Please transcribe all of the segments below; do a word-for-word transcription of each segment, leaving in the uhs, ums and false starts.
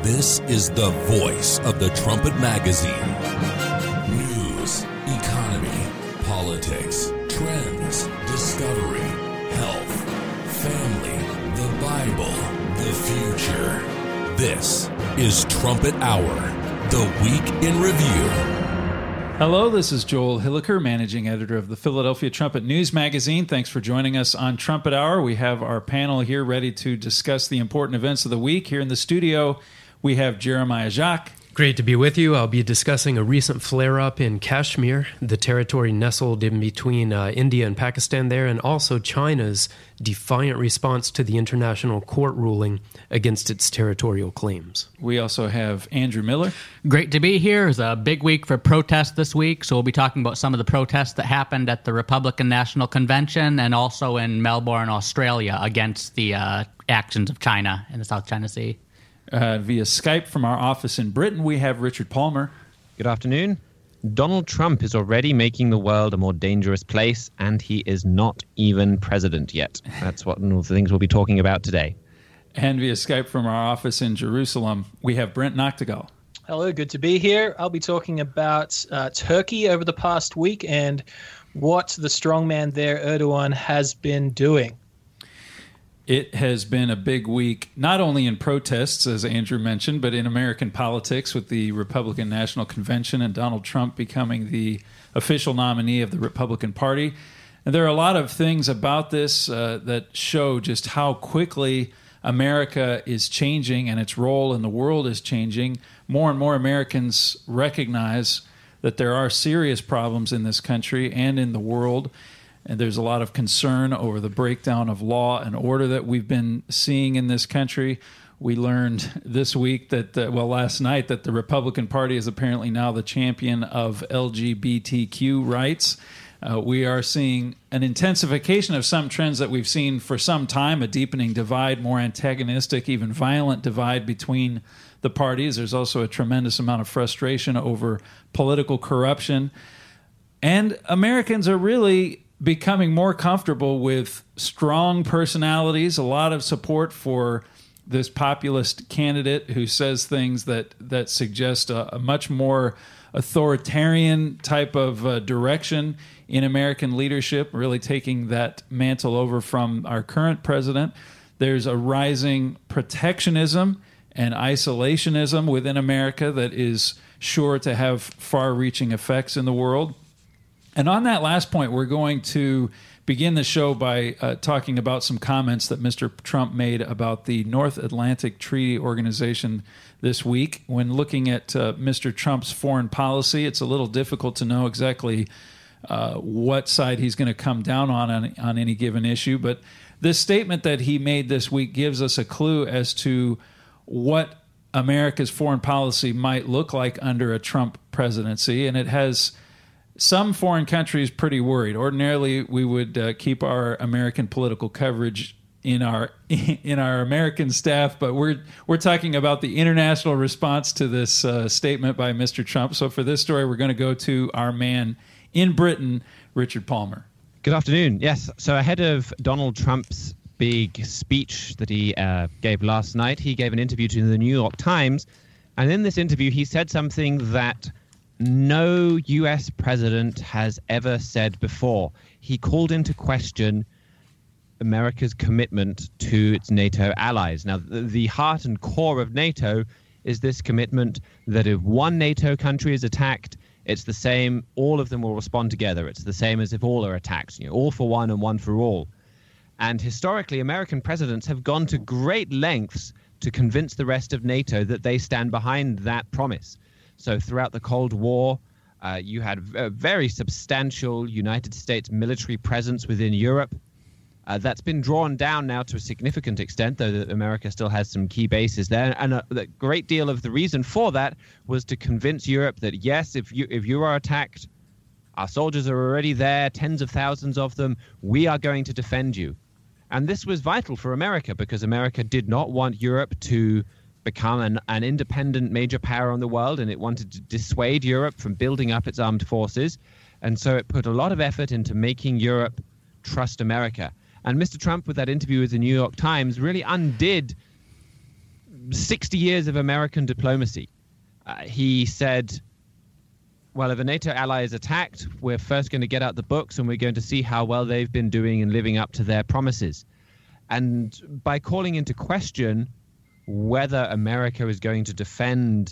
This is the voice of the Trumpet Magazine. News, economy, politics, trends, discovery, health, family, the Bible, the future. This is Trumpet Hour, the week in review. Hello, this is Joel Hilliker, managing editor of the Philadelphia Trumpet News Magazine. Thanks for joining us on Trumpet Hour. We have our panel here ready to discuss the important events of the week. Here in the studio, we have Jeremiah Jacques. Great to be with you. I'll be discussing a recent flare-up in Kashmir, the territory nestled in between uh, India and Pakistan there, and also China's defiant response to the international court ruling against its territorial claims. We also have Andrew Miller. Great to be here. It's a big week for protests this week, so we'll be talking about some of the protests that happened at the Republican National Convention and also in Melbourne, Australia, against the uh, actions of China in the South China Sea. Uh, via Skype from our office in Britain, we have Richard Palmer. Good afternoon. Donald Trump is already making the world a more dangerous place, and he is not even president yet. That's what one of the things we'll be talking about today. And via Skype from our office in Jerusalem, we have Brent Noctegal. Hello, good to be here. I'll be talking about uh, Turkey over the past week and what the strongman there, Erdogan, has been doing. It has been a big week, not only in protests, as Andrew mentioned, but in American politics with the Republican National Convention and Donald Trump becoming the official nominee of the Republican Party. And there are a lot of things about this uh, that show just how quickly America is changing and its role in the world is changing. More and more Americans recognize that there are serious problems in this country and in the world. And there's a lot of concern over the breakdown of law and order that we've been seeing in this country. We learned this week that, uh, well, last night, that the Republican Party is apparently now the champion of L G B T Q rights. Uh, we are seeing an intensification of some trends that we've seen for some time, a deepening divide, more antagonistic, even violent divide between the parties. There's also a tremendous amount of frustration over political corruption. And Americans are really becoming more comfortable with strong personalities, a lot of support for this populist candidate who says things that, that suggest a, a much more authoritarian type of uh, direction in American leadership, really taking that mantle over from our current president. There's a rising protectionism and isolationism within America that is sure to have far-reaching effects in the world. And on that last point, we're going to begin the show by uh, talking about some comments that Mister Trump made about the North Atlantic Treaty Organization this week. When looking at uh, Mister Trump's foreign policy, it's a little difficult to know exactly uh, what side he's going to come down on, on on any given issue. But this statement that he made this week gives us a clue as to what America's foreign policy might look like under a Trump presidency, and it has some foreign countries pretty worried. Ordinarily, we would uh, keep our American political coverage in our in our American staff, but we're we're talking about the international response to this uh, statement by Mister Trump. So for this story, we're going to go to our man in Britain, Richard Palmer. Good afternoon. Yes, so ahead of Donald Trump's big speech that he uh, gave last night, he gave an interview to the New York Times, and in this interview, he said something that no U S president has ever said before. He called into question America's commitment to its NATO allies. Now, the, the heart and core of NATO is this commitment that if one NATO country is attacked, it's the same, all of them will respond together. It's the same as if all are attacked, you know, all for one and one for all. And historically, American presidents have gone to great lengths to convince the rest of NATO that they stand behind that promise. So throughout the Cold War, uh, you had a very substantial United States military presence within Europe. Uh, that's been drawn down now to a significant extent, though that America still has some key bases there. And a, a great deal of the reason for that was to convince Europe that, yes, if you if you are attacked, our soldiers are already there, tens of thousands of them, we are going to defend you. And this was vital for America because America did not want Europe to become an, an independent major power in the world, and it wanted to dissuade Europe from building up its armed forces. And so it put a lot of effort into making Europe trust America. And Mister Trump, with that interview with the New York Times, really undid sixty years of American diplomacy. Uh, he said, well, if a NATO ally is attacked, we're first going to get out the books and we're going to see how well they've been doing in living up to their promises. And by calling into question whether America is going to defend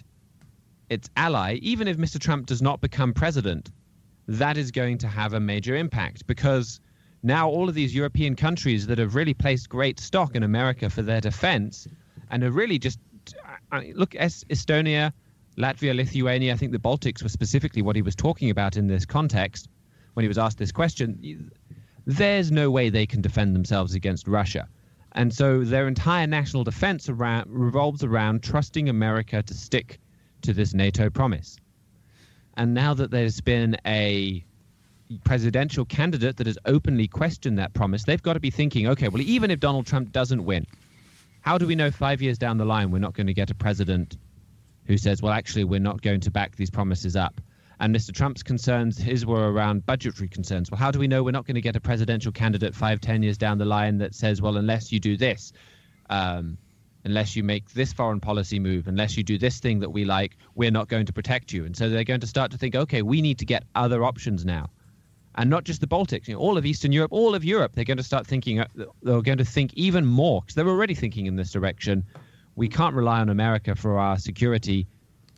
its ally, even if Mister Trump does not become president, that is going to have a major impact, because now all of these European countries that have really placed great stock in America for their defense and are really just, I mean, look, Estonia, Latvia, Lithuania, I think the Baltics were specifically what he was talking about in this context when he was asked this question. There's no way they can defend themselves against Russia. And so their entire national defense around, revolves around trusting America to stick to this NATO promise. And now that there's been a presidential candidate that has openly questioned that promise, they've got to be thinking, okay, well, even if Donald Trump doesn't win, how do we know five years down the line we're not going to get a president who says, well, actually, we're not going to back these promises up? And Mister Trump's concerns, his were around budgetary concerns. Well, how do we know we're not going to get a presidential candidate five, ten years down the line that says, well, unless you do this, um, unless you make this foreign policy move, unless you do this thing that we like, we're not going to protect you. And so they're going to start to think, okay, we need to get other options now. And not just the Baltics, you know, all of Eastern Europe, all of Europe, they're going to start thinking, they're going to think even more, because they're already thinking in this direction. We can't rely on America for our security.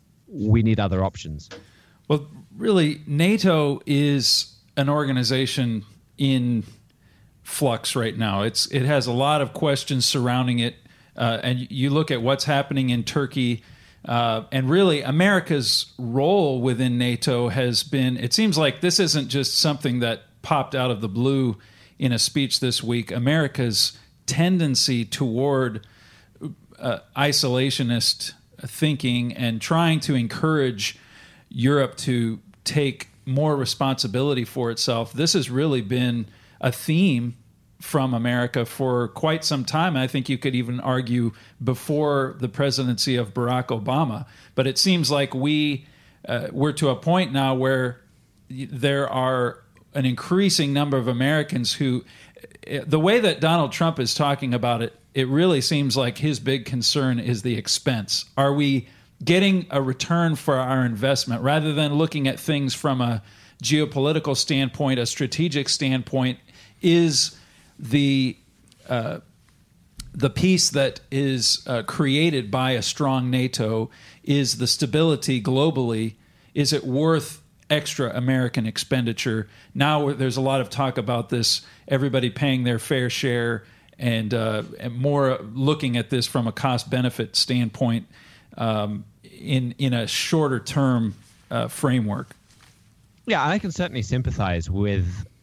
We need other options. Well, really, NATO is an organization in flux right now. It's it has a lot of questions surrounding it. Uh, and you look at what's happening in Turkey, uh, and really America's role within NATO has been, it seems like this isn't just something that popped out of the blue in a speech this week. America's tendency toward uh, isolationist thinking and trying to encourage Europe to take more responsibility for itself. This has really been a theme from America for quite some time. I think you could even argue before the presidency of Barack Obama. But it seems like we, uh, we're to a point now where there are an increasing number of Americans who, the way that Donald Trump is talking about it, it really seems like his big concern is the expense. Are we getting a return for our investment rather than looking at things from a geopolitical standpoint, a strategic standpoint? Is the uh, the peace that is uh, created by a strong NATO, is the stability globally, is it worth extra American expenditure? Now there's a lot of talk about this, everybody paying their fair share, and, uh, and more looking at this from a cost-benefit standpoint um, in, in a shorter-term uh, framework. Yeah, I can certainly sympathize with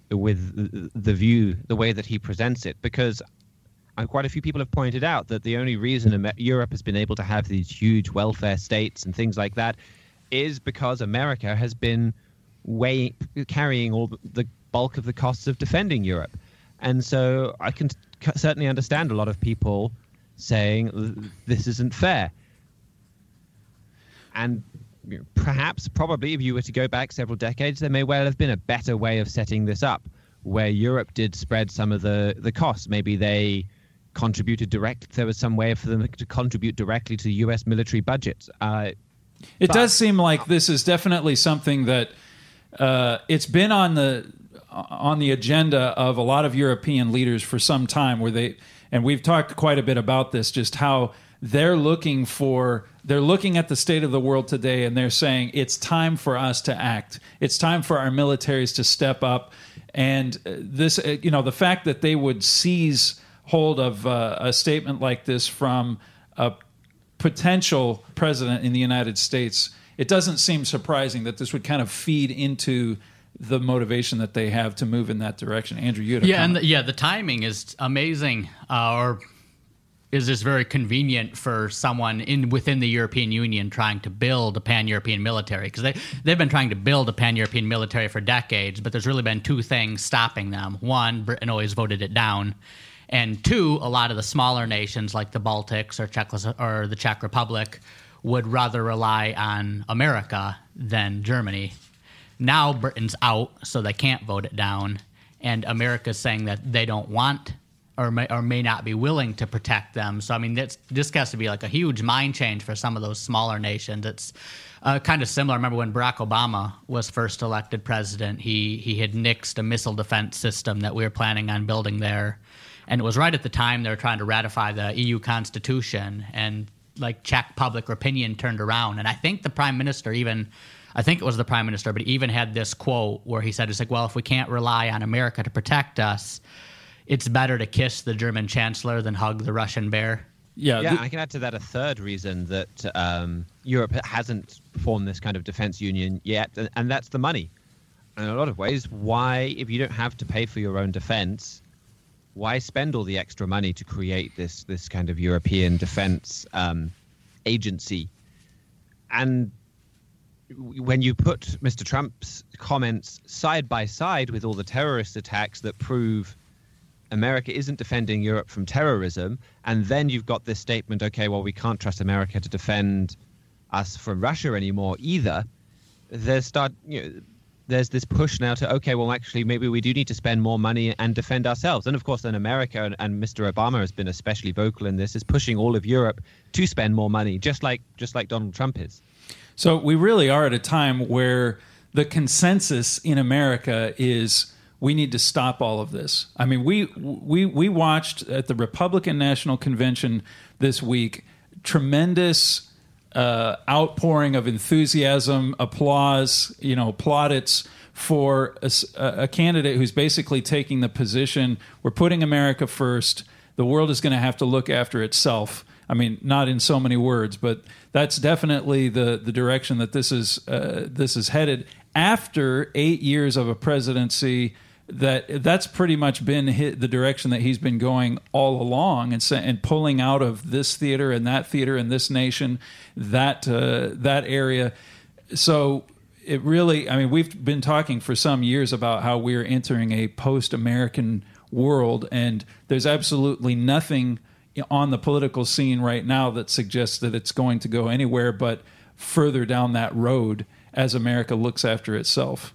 with the view, the way that he presents it, because quite a few people have pointed out that the only reason Europe has been able to have these huge welfare states and things like that is because America has been way, carrying all the bulk of the costs of defending Europe. And so I can certainly understand a lot of people saying this isn't fair. And perhaps, probably, if you were to go back several decades, there may well have been a better way of setting this up, where Europe did spread some of the, the costs. Maybe they contributed directly. There was some way for them to contribute directly to the U S military budgets. Uh, it but, does seem like this is definitely something that uh, it's been on the on the agenda of a lot of European leaders for some time, where they, and we've talked quite a bit about this, just how they're looking for, they're looking at the state of the world today, and they're saying it's time for us to act. It's time for our militaries to step up. And this, you know, the fact that they would seize hold of uh, a statement like this from a potential president in the United States, it doesn't seem surprising that this would kind of feed into the motivation that they have to move in that direction. Andrew, you had a yeah, comment. and the, yeah, the timing is amazing, uh, or is this very convenient for someone in within the European Union trying to build a pan-European military? Because they, they've been trying to build a pan-European military for decades, but there's really been two things stopping them. One, Britain always voted it down. And two, a lot of the smaller nations like the Baltics or, Czechos- or the Czech Republic would rather rely on America than Germany. Now Britain's out, so they can't vote it down. And America's saying that they don't want or may, or may not be willing to protect them. So, I mean, this, this has to be like a huge mind change for some of those smaller nations. It's uh, kind of similar. I remember when Barack Obama was first elected president, he, he had nixed a missile defense system that we were planning on building there. And it was right at the time they were trying to ratify the E U Constitution, and like Czech public opinion turned around. And I think the prime minister even, I think it was the prime minister, but he even had this quote where he said, it's like, well, if we can't rely on America to protect us, it's better to kiss the German chancellor than hug the Russian bear. Yeah, yeah. th- I can add to that a third reason that um, Europe hasn't formed this kind of defense union yet, and, and that's the money. In a lot of ways, why, if you don't have to pay for your own defense, why spend all the extra money to create this this kind of European defense um, agency? And when you put Mister Trump's comments side by side with all the terrorist attacks that prove America isn't defending Europe from terrorism, and then you've got this statement, okay, well, we can't trust America to defend us from Russia anymore either, there's start you know, there's this push now to, okay, well, actually, maybe we do need to spend more money and defend ourselves. And of course, then America, and, and Mister Obama has been especially vocal in this, is pushing all of Europe to spend more money, just like just like Donald Trump is. So we really are at a time where the consensus in America is we need to stop all of this. I mean, we we we watched at the Republican National Convention this week tremendous uh, outpouring of enthusiasm, applause, you know, plaudits for a, a candidate who's basically taking the position, we're putting America first. The world is going to have to look after itself. I mean, not in so many words, but that's definitely the, the direction that this is uh, this is headed. After eight years of a presidency, that that's pretty much been hit, the direction that he's been going all along, and and pulling out of this theater and that theater and this nation, that uh, that area. So it really, I mean, we've been talking for some years about how we're entering a post-American world, and there's absolutely nothing on the political scene right now that suggests that it's going to go anywhere but further down that road as America looks after itself.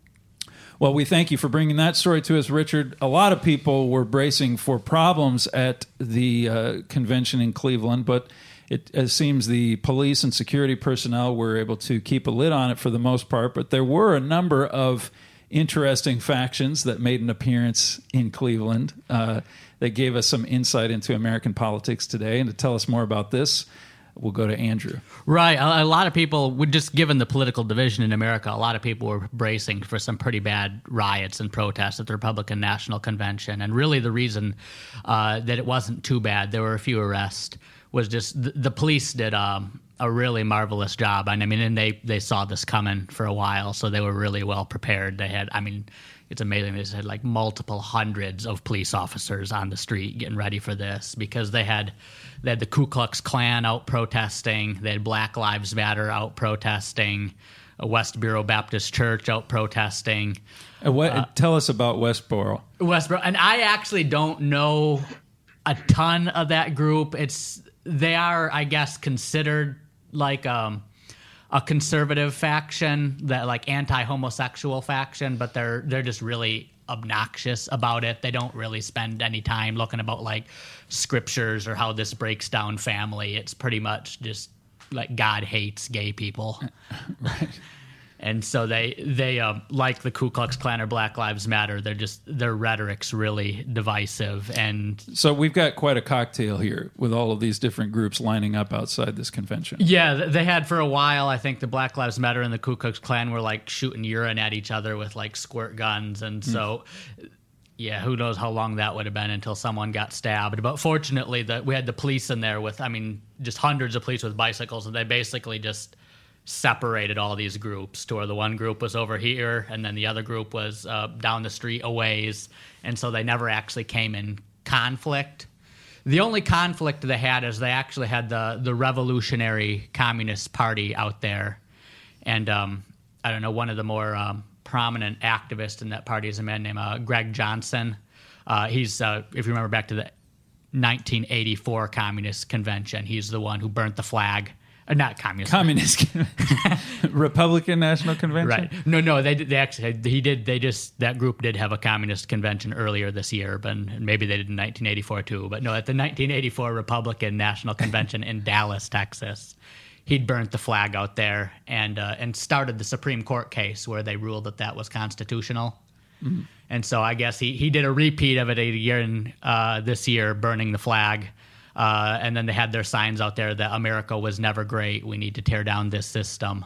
Well, we thank you for bringing that story to us, Richard. A lot of people were bracing for problems at the uh, convention in Cleveland, but it, it seems the police and security personnel were able to keep a lid on it for the most part. But there were a number of interesting factions that made an appearance in Cleveland uh, that gave us some insight into American politics today. And to tell us more about this, we'll go to Andrew. Right. A, a lot of people, would just given the political division in America, a lot of people were bracing for some pretty bad riots and protests at the Republican National Convention. And really the reason uh, that it wasn't too bad, there were a few arrests, was just the, the police did um, a really marvelous job. And I mean, and they, they saw this coming for a while, so they were really well prepared. They had, I mean, it's amazing. They just had like multiple hundreds of police officers on the street getting ready for this, because they had they had the Ku Klux Klan out protesting. They had Black Lives Matter out protesting. A Westboro Baptist Church out protesting. Uh, what, uh, tell us about Westboro. Westboro, and I actually don't know a ton of that group. It's they are, I guess, considered like um. a conservative faction, that like anti-homosexual faction, but they're they're just really obnoxious about it. They don't really spend any time looking about like scriptures or how this breaks down family. It's pretty much just like God hates gay people. Right. And so they they um, like the Ku Klux Klan or Black Lives Matter. They're just their rhetoric's really divisive. And so we've got quite a cocktail here with all of these different groups lining up outside this convention. Yeah, they had for a while. I think the Black Lives Matter and the Ku Klux Klan were like shooting urine at each other with like squirt guns, and so. Mm. Yeah, who knows how long that would have been until someone got stabbed. But fortunately, the, we had the police in there with, I mean, just hundreds of police with bicycles, and they basically just separated all these groups to where the one group was over here and then the other group was uh, down the street a ways, and so they never actually came in conflict. The only conflict they had is they actually had the the Revolutionary Communist Party out there, and um, I don't know, one of the more um, prominent activists in that party is a man named uh, Greg Johnson. Uh, he's uh, if you remember back to the nineteen eighty-four Communist Convention, he's the one who burnt the flag Uh, not communist. Communist Republican National Convention? Right. No, no, they they actually he did they just that group did have a communist convention earlier this year, but and maybe they did in nineteen eighty-four too. But no, at the nineteen eighty-four Republican National Convention in Dallas, Texas, he'd burnt the flag out there and uh, and started the Supreme Court case where they ruled that that was constitutional. Mm-hmm. And so I guess he, he did a repeat of it a year in, uh, this year, burning the flag. Uh, and then they had their signs out there that America was never great. We need to tear down this system.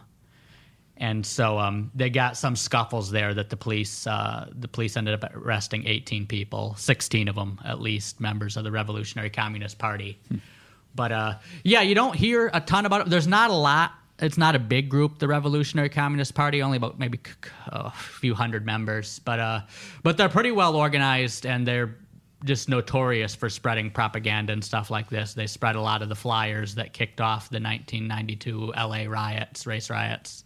And so um, they got some scuffles there that the police uh, the police ended up arresting eighteen people, sixteen of them at least, members of the Revolutionary Communist Party. Hmm. But uh, yeah, you don't hear a ton about it. There's not a lot. It's not a big group, the Revolutionary Communist Party, only about maybe a few hundred members. But uh, but they're pretty well organized, and they're just notorious for spreading propaganda and stuff like this. They spread a lot of the flyers that kicked off the nineteen ninety-two L A riots, race riots.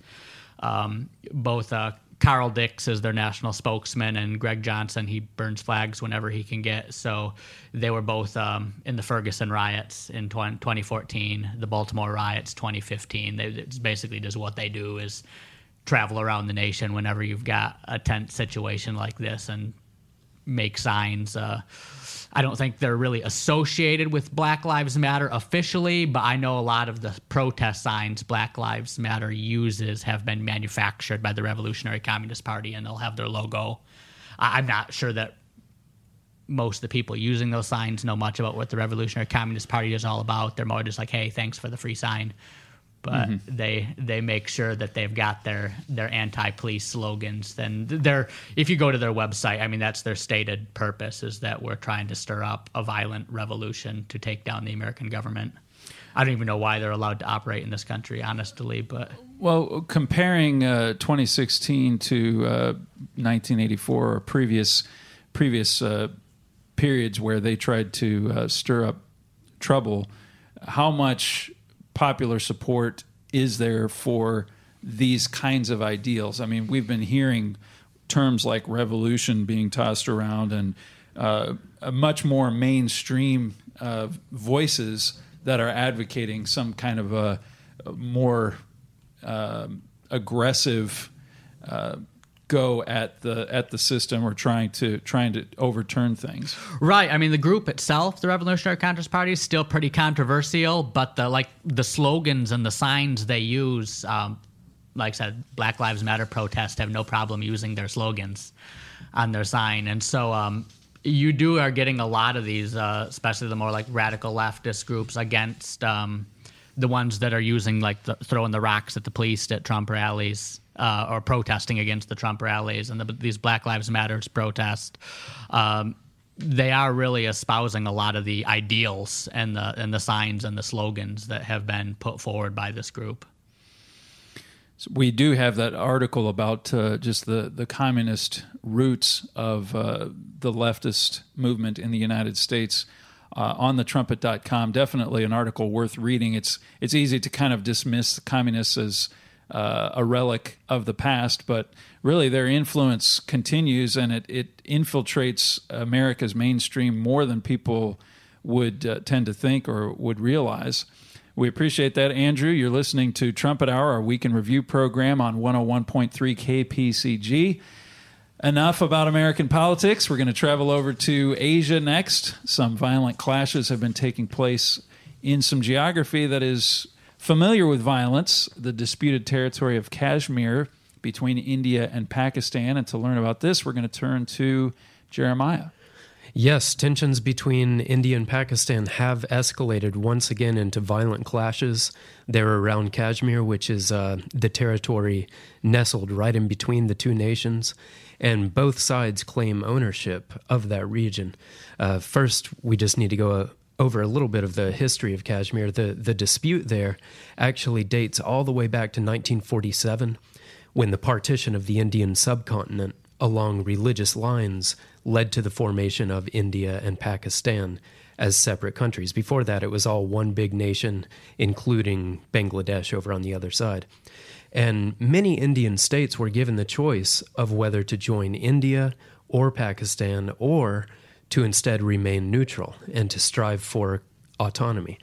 Um, both uh, Carl Dix is their national spokesman, and Greg Johnson, he burns flags whenever he can get. So they were both um, in the Ferguson riots in twenty fourteen, the Baltimore riots twenty fifteen. They, it's basically just what they do is travel around the nation whenever you've got a tense situation like this and make signs. Uh, I don't think they're really associated with Black Lives Matter officially, but I know a lot of the protest signs Black Lives Matter uses have been manufactured by the Revolutionary Communist Party, and they'll have their logo. I- I'm not sure that most of the people using those signs know much about what the Revolutionary Communist Party is all about. They're more just like, hey, thanks for the free sign. But mm-hmm. they they make sure that they've got their their anti-police slogans. Then they're if you go to their website, I mean that's their stated purpose is that we're trying to stir up a violent revolution to take down the American government. I don't even know why they're allowed to operate in this country, honestly. But well, comparing uh, twenty sixteen to uh, nineteen eighty-four or previous previous uh, periods where they tried to uh, stir up trouble, how much popular support is there for these kinds of ideals? I mean, we've been hearing terms like revolution being tossed around and uh, much more mainstream uh, voices that are advocating some kind of a, a more uh, aggressive uh, go at the at the system or trying to trying to overturn things. Right. I mean, the group itself, the Revolutionary Communist Party, is still pretty controversial, but the like the slogans and the signs they use, um, like I said, Black Lives Matter protests have no problem using their slogans on their sign, and so um, you do are getting a lot of these, uh, especially the more like radical leftist groups against um, the ones that are using like the, throwing the rocks at the police at Trump rallies. Uh, or protesting against the Trump rallies and the, these Black Lives Matter protests, um, they are really espousing a lot of the ideals and the and the signs and the slogans that have been put forward by this group. So we do have that article about uh, just the, the communist roots of uh, the leftist movement in the United States uh, on the trumpet dot com. Definitely an article worth reading. It's it's easy to kind of dismiss the communists as Uh, a relic of the past, but really their influence continues and it, it infiltrates America's mainstream more than people would uh, tend to think or would realize. We appreciate that, Andrew. You're listening to Trumpet Hour, our week in review program on one oh one point three K P C G. Enough about American politics. We're going to travel over to Asia next. Some violent clashes have been taking place in some geography that is familiar with violence, the disputed territory of Kashmir between India and Pakistan. And to learn about this, we're going to turn to Jeremiah. Yes, tensions between India and Pakistan have escalated once again into violent clashes there around Kashmir, which is uh, the territory nestled right in between the two nations. And both sides claim ownership of that region. Uh, first, we just need to go uh, over a little bit of the history of Kashmir. The the dispute there actually dates all the way back to nineteen forty-seven, when the partition of the Indian subcontinent along religious lines led to the formation of India and Pakistan as separate countries. Before that, it was all one big nation, including Bangladesh over on the other side. And many Indian states were given the choice of whether to join India or Pakistan or to instead remain neutral and to strive for autonomy.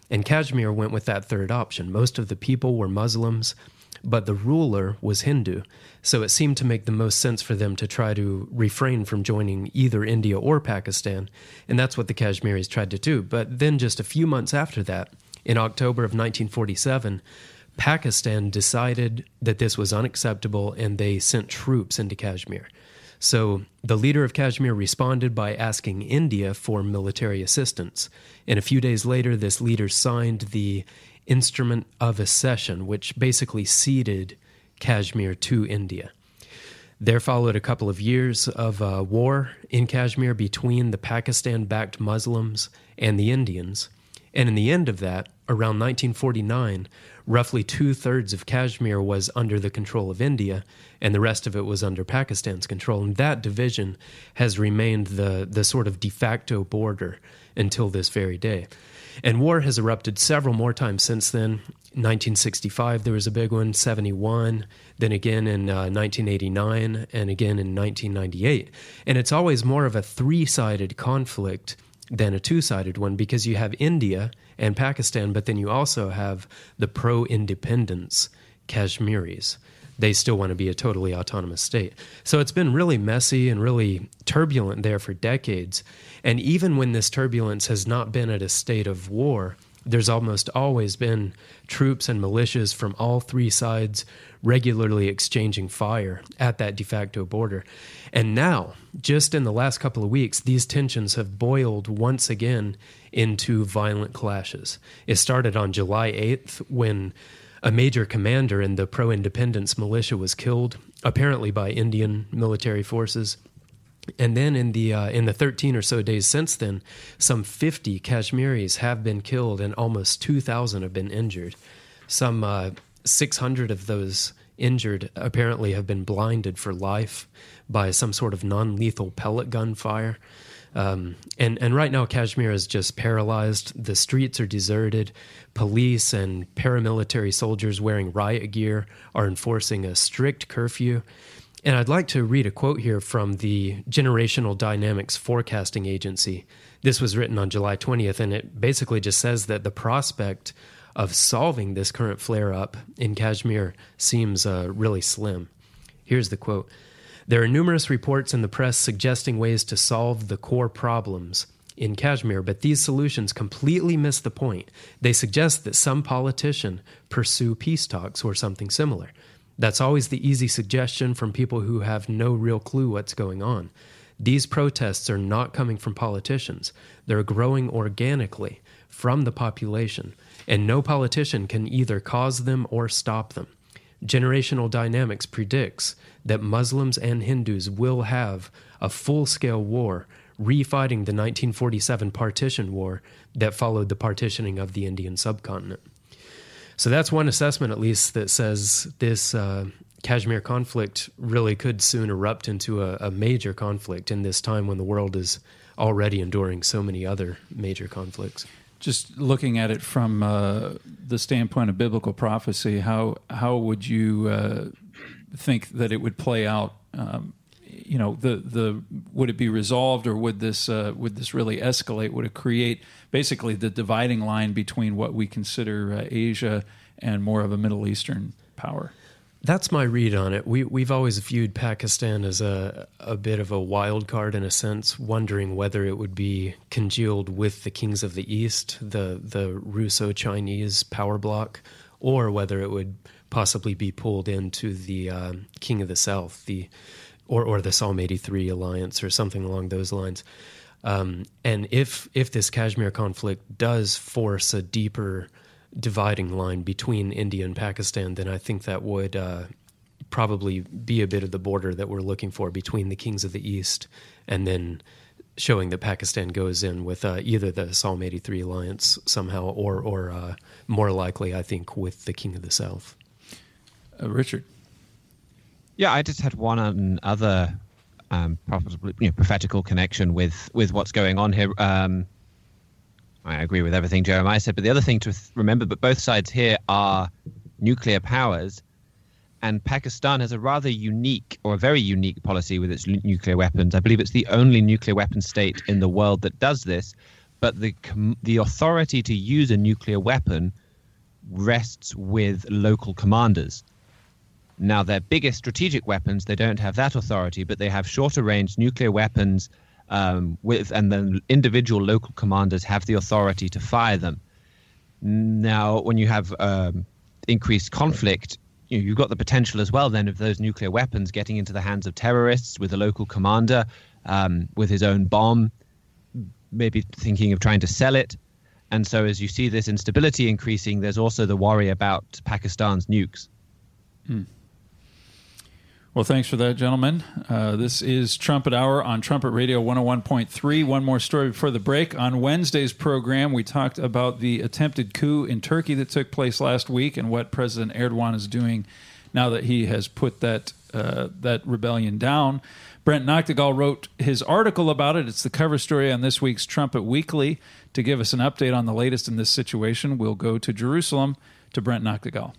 And Kashmir went with that third option. Most of the people were Muslims, but the ruler was Hindu. So it seemed to make the most sense for them to try to refrain from joining either India or Pakistan. And that's what the Kashmiris tried to do. But then just a few months after that, in October of nineteen forty-seven, Pakistan decided that this was unacceptable and they sent troops into Kashmir. So the leader of Kashmir responded by asking India for military assistance. And a few days later, this leader signed the Instrument of Accession, which basically ceded Kashmir to India. There followed a couple of years of uh, war in Kashmir between the Pakistan-backed Muslims and the Indians. And in the end of that, around nineteen forty-nine, roughly two-thirds of Kashmir was under the control of India, and the rest of it was under Pakistan's control. And that division has remained the, the sort of de facto border until this very day. And war has erupted several more times since then. nineteen sixty-five, there was a big one, seventy-one, then again in uh, nineteen eighty-nine, and again in nineteen ninety-eight. And it's always more of a three-sided conflict than a two-sided one, because you have India and Pakistan, but then you also have the pro-independence Kashmiris. They still want to be a totally autonomous state. So it's been really messy and really turbulent there for decades. And even when this turbulence has not been at a state of war, there's almost always been troops and militias from all three sides regularly exchanging fire at that de facto border. And now, just in the last couple of weeks, these tensions have boiled once again into violent clashes. It started on July eighth when a major commander in the pro-independence militia was killed, apparently by Indian military forces. And then in the uh, in the thirteen or so days since then, some fifty Kashmiris have been killed and almost two thousand have been injured. Some uh, six hundred of those injured apparently have been blinded for life by some sort of non-lethal pellet gun fire. Um, and, and right now, Kashmir is just paralyzed. The streets are deserted. Police and paramilitary soldiers wearing riot gear are enforcing a strict curfew. And I'd like to read a quote here from the Generational Dynamics Forecasting Agency. This was written on July twentieth, and it basically just says that the prospect of solving this current flare-up in Kashmir seems uh, really slim. Here's the quote. There are numerous reports in the press suggesting ways to solve the core problems in Kashmir, but these solutions completely miss the point. They suggest that some politician pursue peace talks or something similar. That's always the easy suggestion from people who have no real clue what's going on. These protests are not coming from politicians. They're growing organically from the population, and no politician can either cause them or stop them. Generational Dynamics predicts that Muslims and Hindus will have a full-scale war, refighting the nineteen forty-seven partition war that followed the partitioning of the Indian subcontinent. So that's one assessment, at least, that says this uh, Kashmir conflict really could soon erupt into a, a major conflict in this time when the world is already enduring so many other major conflicts. Just looking at it from uh, the standpoint of biblical prophecy, how how would you uh, think that it would play out? Um, you know, the the would it be resolved, or would this uh, would this really escalate? Would it create basically the dividing line between what we consider uh, Asia and more of a Middle Eastern power? That's my read on it. We, we've always viewed Pakistan as a, a bit of a wild card in a sense, wondering whether it would be congealed with the kings of the East, the, the Russo-Chinese power bloc, or whether it would possibly be pulled into the uh, King of the South, the or, or the Psalm eighty-three alliance, or something along those lines. Um, and if if this Kashmir conflict does force a deeper dividing line between India and Pakistan, then I think that would uh, probably be a bit of the border that we're looking for between the kings of the East, and then showing that Pakistan goes in with uh, either the Psalm eighty-three alliance somehow, or, or uh, more likely, I think, with the King of the South. Uh, Richard? Yeah, I just had one other um, probably, you know, prophetical connection with, with what's going on here. Um, I agree with everything Jeremiah said, but the other thing to remember, but both sides here are nuclear powers, and Pakistan has a rather unique, or a very unique policy with its nuclear weapons. I believe it's the only nuclear weapon state in the world that does this, but the com- the authority to use a nuclear weapon rests with local commanders. Now, their biggest strategic weapons, they don't have that authority, but they have shorter range nuclear weapons um, with, and then individual local commanders have the authority to fire them. Now, when you have um, increased conflict, you know, you've got the potential as well then of those nuclear weapons getting into the hands of terrorists with a local commander um, with his own bomb, maybe thinking of trying to sell it. And so as you see this instability increasing, there's also the worry about Pakistan's nukes. Hmm. Well, thanks for that, gentlemen. Uh, this is Trumpet Hour on Trumpet Radio one oh one point three. One more story before the break. On Wednesday's program, we talked about the attempted coup in Turkey that took place last week and what President Erdogan is doing now that he has put that uh, that rebellion down. Brent Noctegal wrote his article about it. It's the cover story on this week's Trumpet Weekly. To give us an update on the latest in this situation, we'll go to Jerusalem to Brent Noctegal.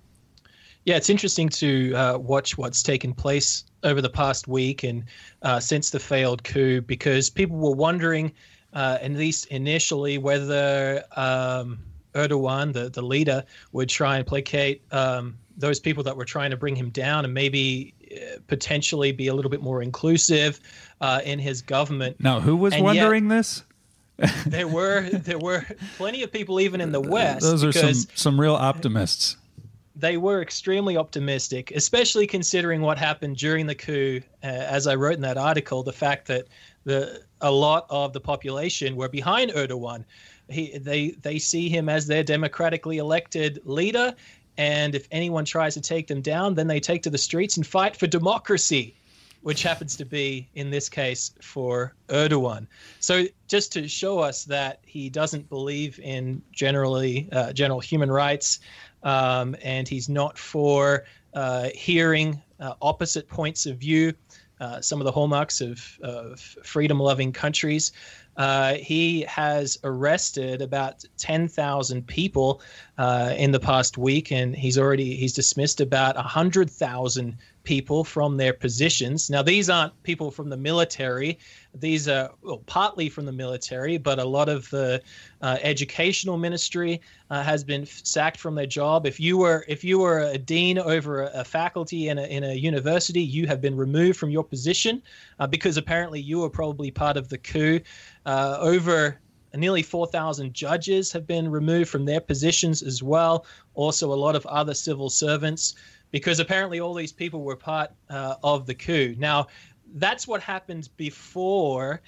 Yeah, it's interesting to uh, watch what's taken place over the past week and uh, since the failed coup, because people were wondering, uh, at least initially, whether um, Erdogan, the, the leader, would try and placate um, those people that were trying to bring him down and maybe uh, potentially be a little bit more inclusive uh, in his government. Now, who was and wondering yet, this? there were there were plenty of people even in the West. Those are some, because some real optimists. They were extremely optimistic, especially considering what happened during the coup. Uh, as I wrote in that article, the fact that the a lot of the population were behind Erdogan. He, they they see him as their democratically elected leader, and if anyone tries to take them down, then they take to the streets and fight for democracy, which happens to be, in this case, for Erdogan. So just to show us that he doesn't believe in generally uh, general human rights, Um, and he's not for uh, hearing uh, opposite points of view, uh, some of the hallmarks of, of freedom-loving countries. Uh, he has arrested about ten thousand people uh, in the past week, and he's already he's dismissed about one hundred thousand people from their positions. Now, these aren't people from the military. These are well, partly from the military, but a lot of the uh, educational ministry uh, has been f- sacked from their job. If you were if you were a dean over a, a faculty in a, in a university, you have been removed from your position uh, because apparently you were probably part of the coup. Uh, over nearly four thousand judges have been removed from their positions as well. Also, a lot of other civil servants, because apparently all these people were part uh, of the coup. Now, that's what happened before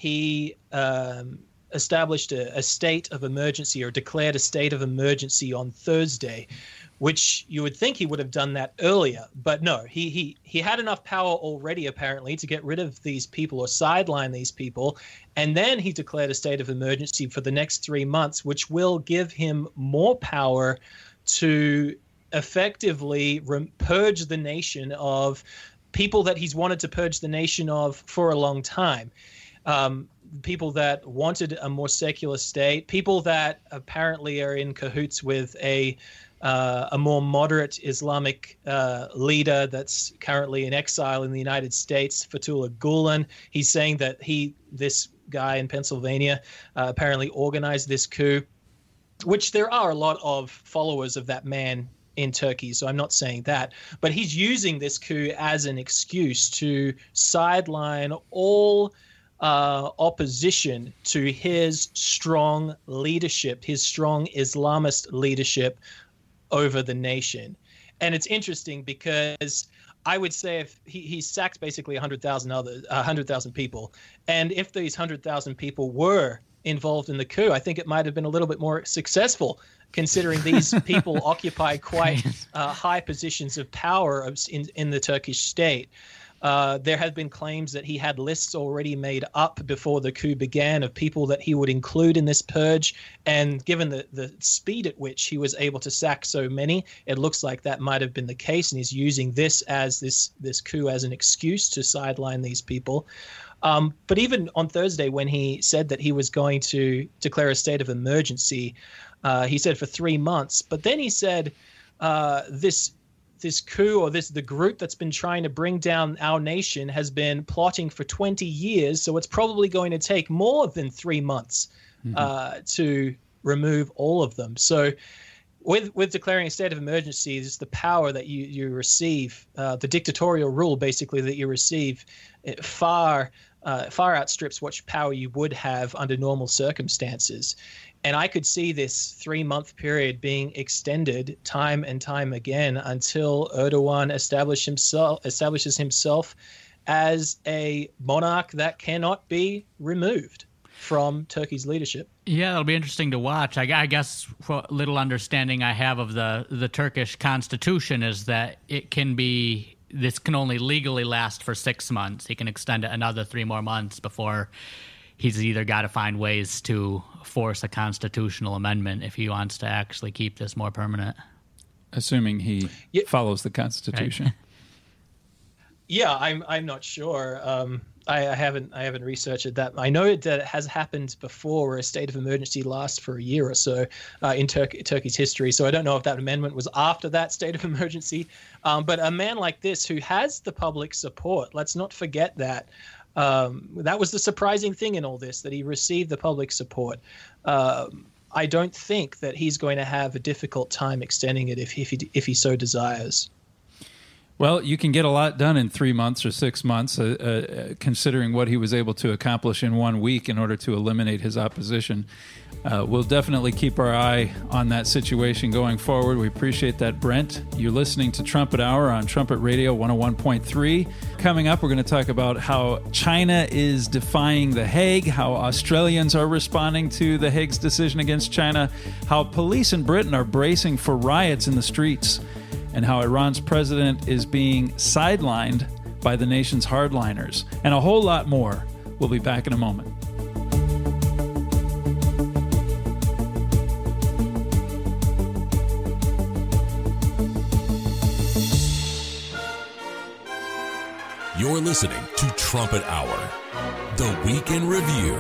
he um, established a, a state of emergency or declared a state of emergency on Thursday, which you would think he would have done that earlier. But no, he he he had enough power already, apparently, to get rid of these people or sideline these people. And then he declared a state of emergency for the next three months, which will give him more power to effectively re- purge the nation of people that he's wanted to purge the nation of for a long time. Um, people that wanted a more secular state, people that apparently are in cahoots with a uh, a more moderate Islamic uh, leader that's currently in exile in the United States, Fethullah Gulen. He's saying that he, this guy in Pennsylvania, uh, apparently organized this coup, which there are a lot of followers of that man in Turkey, so I'm not saying that. But he's using this coup as an excuse to sideline all uh, opposition to his strong leadership, his strong Islamist leadership over the nation. And it's interesting because I would say if he, he sacked basically one hundred thousand others, one hundred thousand people, and if these one hundred thousand people were involved in the coup, I think it might have been a little bit more successful, considering these people occupy quite uh, high positions of power in, in the Turkish state. Uh, there have been claims that he had lists already made up before the coup began of people that he would include in this purge. And given the, the speed at which he was able to sack so many, it looks like that might have been the case. And he's using this as this, this coup as an excuse to sideline these people. Um, but even on Thursday, when he said that he was going to declare a state of emergency, uh, he said for three months. But then he said uh, this this coup or this the group that's been trying to bring down our nation has been plotting for twenty years. So it's probably going to take more than three months mm-hmm. uh, to remove all of them. So with with declaring a state of emergency, it's the power that you, you receive, uh, the dictatorial rule basically that you receive it far, uh, far outstrips what power you would have under normal circumstances. And I could see this three-month period being extended time and time again until Erdogan establish himself, establishes himself as a monarch that cannot be removed from Turkey's leadership. Yeah, it'll be interesting to watch. I, I guess what little understanding I have of the, the Turkish constitution is that it can be, this can only legally last for six months. He can extend it another three more months before he's either got to find ways to force a constitutional amendment if he wants to actually keep this more permanent. Assuming he yeah. follows the Constitution. Right. Yeah, I'm I'm not sure. Um, I, I haven't I haven't researched that. I know that it has happened before, where a state of emergency lasts for a year or so uh, in Turkey, Turkey's history. So I don't know if that amendment was after that state of emergency. Um, but a man like this, who has the public support, let's not forget that. Um, that was the surprising thing in all this, that he received the public support. Um, I don't think that he's going to have a difficult time extending it if if he if he so desires. Well, you can get a lot done in three months or six months, uh, uh, considering what he was able to accomplish in one week in order to eliminate his opposition. Uh, we'll definitely keep our eye on that situation going forward. We appreciate that, Brent. You're listening to Trumpet Hour on Trumpet Radio one oh one point three. Coming up, we're going to talk about how China is defying The Hague, how Australians are responding to The Hague's decision against China, how police in Britain are bracing for riots in the streets, and how Iran's president is being sidelined by the nation's hardliners, and a whole lot more. We'll be back in a moment. You're listening to Trumpet Hour, the Week in Review.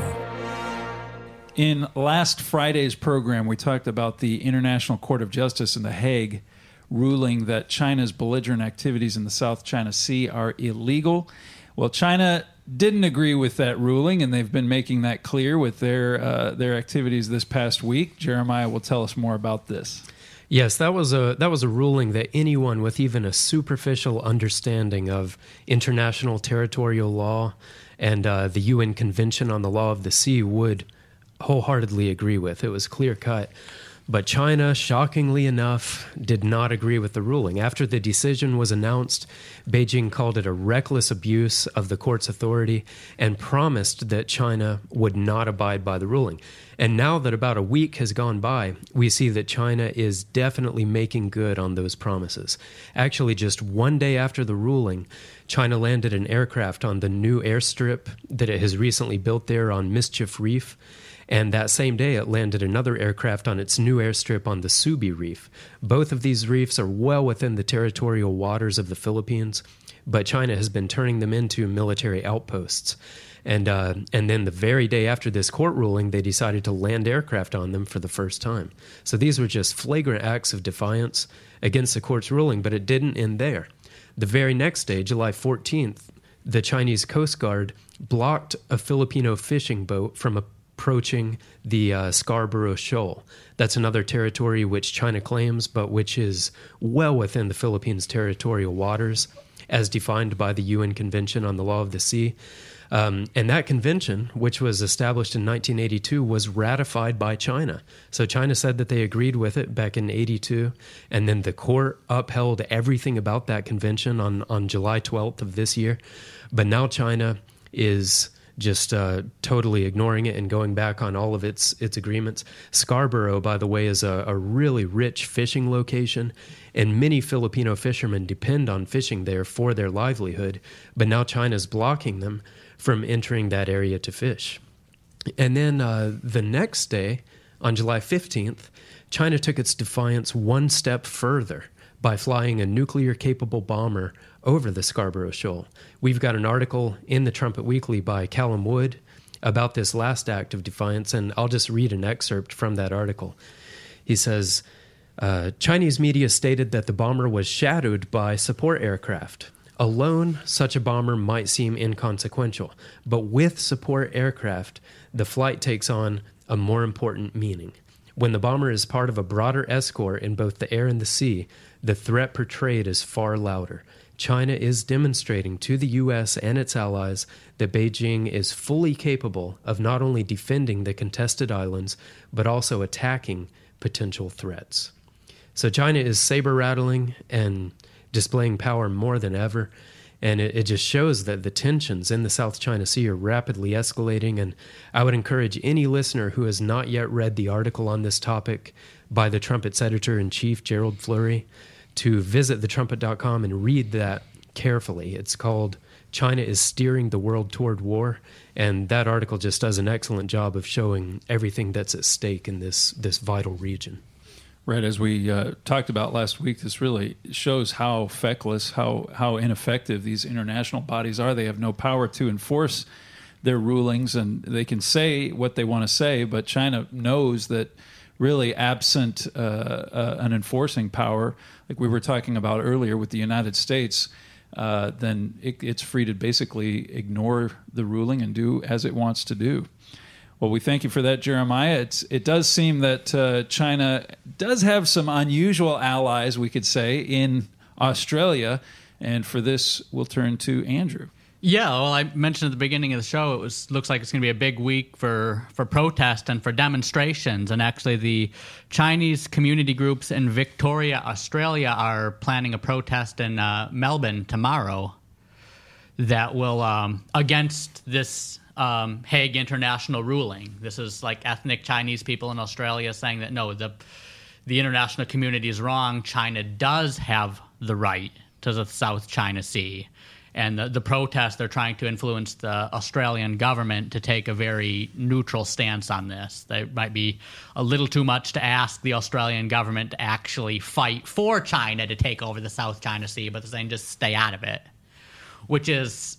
In last Friday's program, we talked about the International Court of Justice in The Hague ruling that China's belligerent activities in the South China Sea are illegal. Well, China didn't agree with that ruling, and they've been making that clear with their uh, their activities this past week. Jeremiah will tell us more about this. Yes, that was a that was a ruling that anyone with even a superficial understanding of international territorial law and uh, the U N Convention on the Law of the Sea would wholeheartedly agree with. It was clear cut. But China, shockingly enough, did not agree with the ruling. After the decision was announced, Beijing called it a reckless abuse of the court's authority and promised that China would not abide by the ruling. And now that about a week has gone by, we see that China is definitely making good on those promises. Actually, just one day after the ruling, China landed an aircraft on the new airstrip that it has recently built there on Mischief Reef. And that same day, it landed another aircraft on its new airstrip on the Subi Reef. Both of these reefs are well within the territorial waters of the Philippines, but China has been turning them into military outposts. And uh, and then the very day after this court ruling, they decided to land aircraft on them for the first time. So these were just flagrant acts of defiance against the court's ruling, but it didn't end there. The very next day, July fourteenth, the Chinese Coast Guard blocked a Filipino fishing boat from a approaching the uh, Scarborough Shoal. That's another territory which China claims, but which is well within the Philippines' territorial waters, as defined by the U N Convention on the Law of the Sea. Um, and that convention, which was established in nineteen eighty-two, was ratified by China. So China said that they agreed with it back in eighty-two, and then the court upheld everything about that convention on, on July twelfth of this year. But now China is just uh, totally ignoring it and going back on all of its its agreements. Scarborough, by the way, is a, a really rich fishing location, and many Filipino fishermen depend on fishing there for their livelihood, but now China's blocking them from entering that area to fish. And then uh, the next day, on July fifteenth, China took its defiance one step further by flying a nuclear-capable bomber over the Scarborough Shoal. We've got an article in the Trumpet Weekly by Callum Wood about this last act of defiance, and I'll just read an excerpt from that article. He says, uh, Chinese media stated that the bomber was shadowed by support aircraft. Alone, such a bomber might seem inconsequential, but with support aircraft, the flight takes on a more important meaning. When the bomber is part of a broader escort in both the air and the sea, the threat portrayed is far louder. China is demonstrating to the U S and its allies that Beijing is fully capable of not only defending the contested islands, but also attacking potential threats. So China is saber-rattling and displaying power more than ever, and it, it just shows that the tensions in the South China Sea are rapidly escalating, and I would encourage any listener who has not yet read the article on this topic by the Trumpet's editor-in-chief, Gerald Fleury, to visit the trumpet dot com and read that carefully. It's called China is Steering the World Toward War, and that article just does an excellent job of showing everything that's at stake in this, this vital region. Right, as we uh, talked about last week, this really shows how feckless, how, how ineffective these international bodies are. They have no power to enforce their rulings, and they can say what they want to say, but China knows that really absent uh, uh, an enforcing power, like we were talking about earlier with the United States, uh, then it, it's free to basically ignore the ruling and do as it wants to do. Well, we thank you for that, Jeremiah. It's, it does seem that uh, China does have some unusual allies, we could say, in Australia, and for this, we'll turn to Andrew. Yeah, well, I mentioned at the beginning of the show, it was looks like it's going to be a big week for, for protest and for demonstrations. And actually, the Chinese community groups in Victoria, Australia, are planning a protest in uh, Melbourne tomorrow that will, um, against this um, Hague International ruling. This is like ethnic Chinese people in Australia saying that, no, the, the international community is wrong. China does have the right to the South China Sea. And the, the protests, they're trying to influence the Australian government to take a very neutral stance on this. There might be a little too much to ask the Australian government to actually fight for China to take over the South China Sea, but they're saying just stay out of it, which is,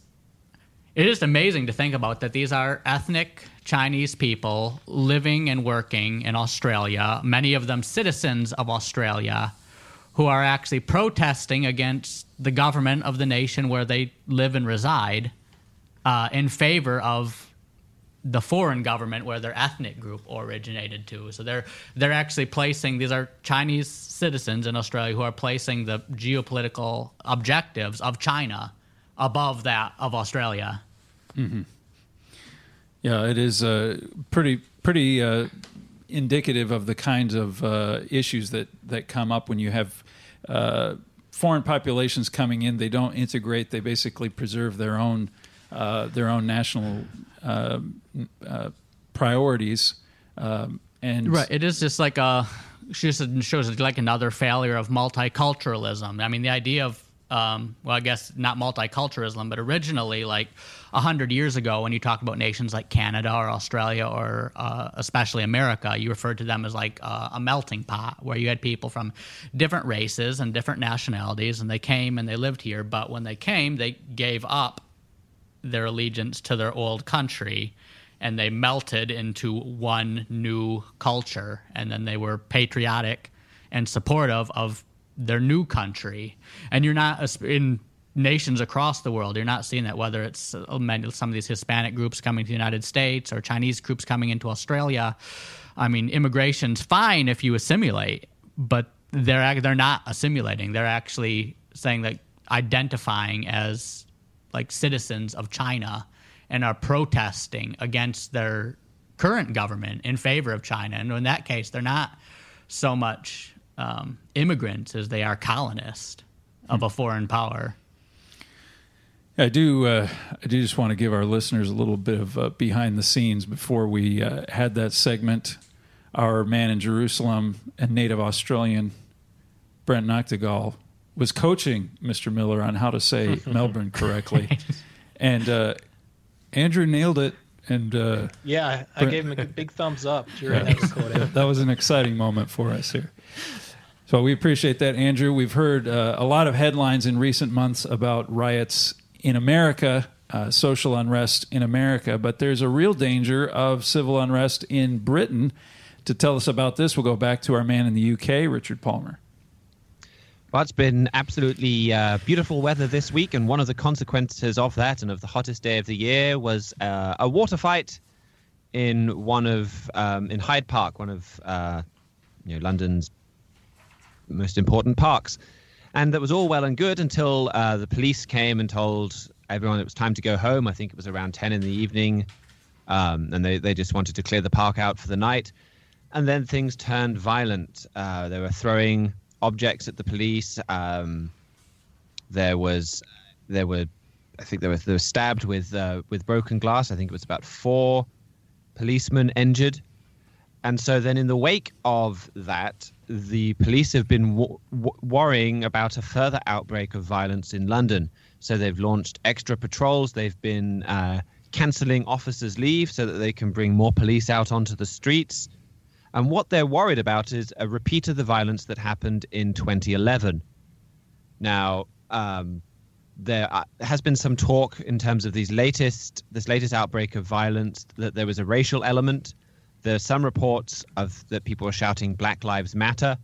it is amazing to think about that these are ethnic Chinese people living and working in Australia, many of them citizens of Australia, who are actually protesting against the government of the nation where they live and reside uh, in favor of the foreign government where their ethnic group originated to. So they're they're actually placing, these are Chinese citizens in Australia who are placing the geopolitical objectives of China above that of Australia. Mm-hmm. Yeah, it is uh, pretty pretty uh, indicative of the kinds of uh, issues that, that come up when you have uh, foreign populations coming in. They don't integrate. They basically preserve their own uh, their own national uh, uh, priorities. Um, and right, it is just like a just shows like another failure of multiculturalism. I mean, the idea of Um, well, I guess not multiculturalism, but originally, like a hundred years ago, when you talk about nations like Canada or Australia or uh, especially America, you referred to them as like uh, a melting pot, where you had people from different races and different nationalities, and they came and they lived here. But when they came, they gave up their allegiance to their old country, and they melted into one new culture, and then they were patriotic and supportive of their new country. And you're not in nations across the world, you're not seeing that, whether it's some of these Hispanic groups coming to the United States or Chinese groups coming into Australia. I mean, immigration's fine if you assimilate, but they're they're not assimilating. They're actually saying that identifying as like citizens of China and are protesting against their current government in favor of China. And in that case, they're not so much Um, immigrants as they are colonists of a foreign power. I do. Uh, I do just want to give our listeners a little bit of uh, behind the scenes before we uh, had that segment. Our man in Jerusalem and native Australian Brent Noctegal was coaching Mister Miller on how to say Melbourne correctly, and uh, Andrew nailed it. And uh, yeah, I, I gave him a big thumbs up during yeah, that recording. That was an exciting moment for us here. So we appreciate that, Andrew. We've heard uh, a lot of headlines in recent months about riots in America, uh, social unrest in America, but there's a real danger of civil unrest in Britain. To tell us about this, we'll go back to our man in the U K, Richard Palmer. Well, it's been absolutely uh, beautiful weather this week, and one of the consequences of that and of the hottest day of the year was uh, a water fight in one of um, in Hyde Park, one of uh, you know London's most important parks, and that was all well and good until uh, the police came and told everyone it was time to go home. I think it was around ten in the evening, um, and they they just wanted to clear the park out for the night, and then things turned violent. Uh, they were throwing objects at the police. Um, there was there were. I think they were, they were stabbed with uh, with broken glass. I think it was about four policemen injured. And so then in the wake of that, the police have been w- w- worrying about a further outbreak of violence in London. So they've launched extra patrols. They've been uh, cancelling officers' leave so that they can bring more police out onto the streets. And what they're worried about is a repeat of the violence that happened in twenty eleven. Now, um, There has been some talk in terms of these latest, this latest outbreak of violence that there was a racial element. There are some reports of that people were shouting "Black Lives Matter,"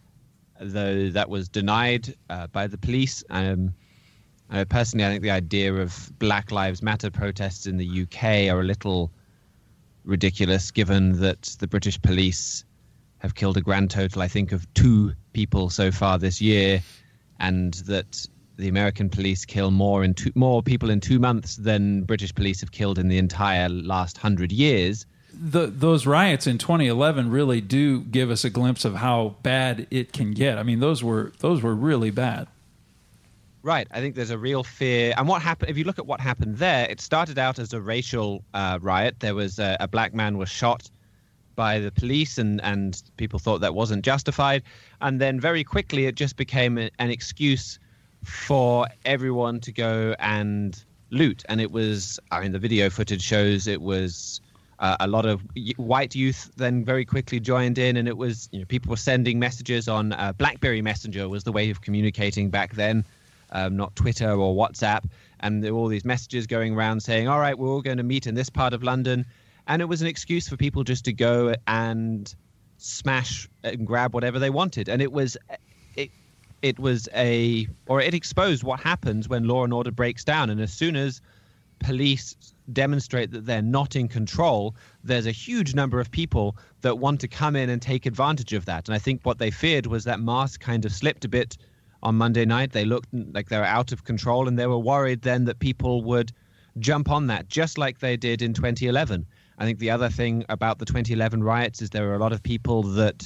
though that was denied uh, by the police. Um, uh, personally, I think the idea of Black Lives Matter protests in the U K are a little ridiculous, given that the British police have killed a grand total, I think, of two people so far this year, and that the American police kill more in two, more people in two months than British police have killed in the entire last hundred years. The, those riots in twenty eleven really do give us a glimpse of how bad it can get. I mean, those were those were really bad. Right. I think there's a real fear. And what happened, if you look at what happened there, it started out as a racial uh, riot. There was a, a black man was shot by the police, and, and people thought that wasn't justified. And then very quickly it just became a, an excuse for everyone to go and loot. And it was, I mean, the video footage shows it was uh, a lot of white youth then very quickly joined in, and it was, you know, people were sending messages on uh, BlackBerry Messenger was the way of communicating back then, um, not Twitter or WhatsApp. And there were all these messages going around saying, all right, we're all going to meet in this part of London. And it was an excuse for people just to go and smash and grab whatever they wanted. And it was it It was a, or it exposed what happens when law and order breaks down. And as soon as police demonstrate that they're not in control, there's a huge number of people that want to come in and take advantage of that. And I think what they feared was that mask kind of slipped a bit on Monday night. They looked like they were out of control, and they were worried then that people would jump on that, just like they did in twenty eleven. I think the other thing about the twenty eleven riots is there were a lot of people that